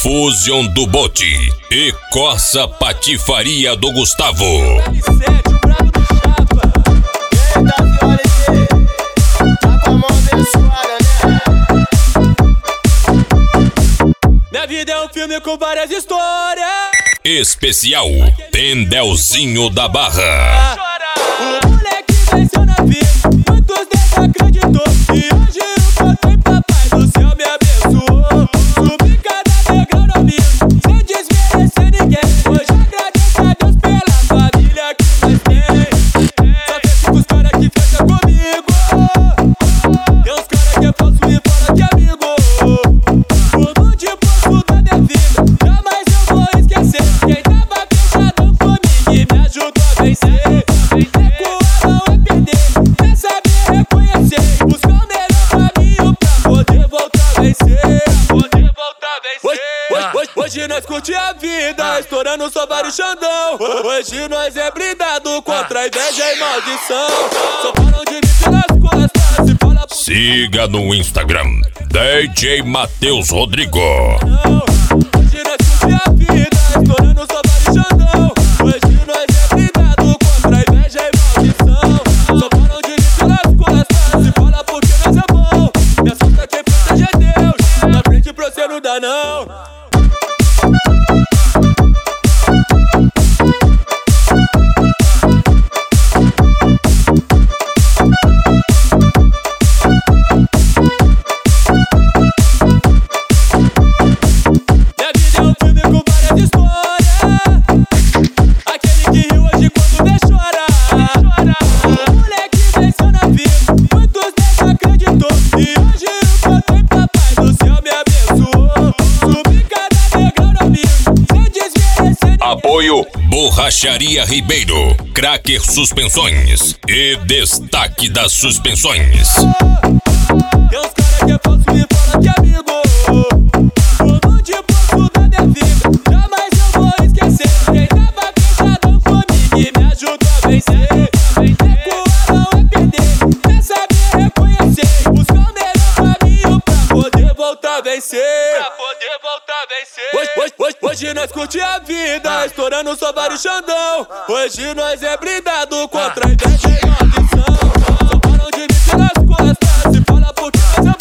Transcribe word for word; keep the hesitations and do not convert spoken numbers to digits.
Fusion do Bote e Corsa Patifaria do Gustavo. Minha vida é um filme com várias histórias. Especial Pendelzinho da Barra. O moleque venceu na vida, muitos desacreditou. E hoje eu contei, papai do céu me abençoou. Subi cada degrau na vida, sem desmerecer ninguém. Hoje agradeço a Deus pela família que nós tem. Só fecho com os caras que fecham comigo. Tem uns caras que é falso e fala que é amigo. Tudo de pouco da minha vida, jamais eu vou esquecer. Quem tava fechado comigo e me ajudou a vencer. Recuar não é perder, é saber reconhecer. Buscar o melhor caminho pra poder voltar a vencer. Poder voltar a vencer. Hoje, hoje, hoje, hoje nós curte a vida, estourando só vários xandão. Hoje nós é blindado contra a inveja e maldição. Só falam de mim pelas costas, se fala por... Siga no Instagram D J Matheus Rodrigo. Hoje nós curte a vida, estourando só vários xandão. Hoje nós é blindado contra a inveja e maldição. Só falam de mim pelas costas, se fala porque nós é bom. Me assusta quem protege é Deus, na frente pra você não dá não. Apoio Borracharia Ribeiro, Cracker Suspensões e Destaque das Suspensões. Tem uns caras que é falso e fala que é amigo. Tudo de pouco da minha vida, jamais eu vou esquecer. Quem tava fechado comigo e me ajudou a vencer. Recuar não é perder, é saber reconhecer. Buscar o melhor caminho pra poder voltar a vencer. Pra poder voltar a vencer. Hoje, hoje, hoje, hoje nós curte a vida, estourando só vários xandão. Hoje nós é blindado contra a inveja e maldição. Só falam de mim pelas costas, se fala porque nós é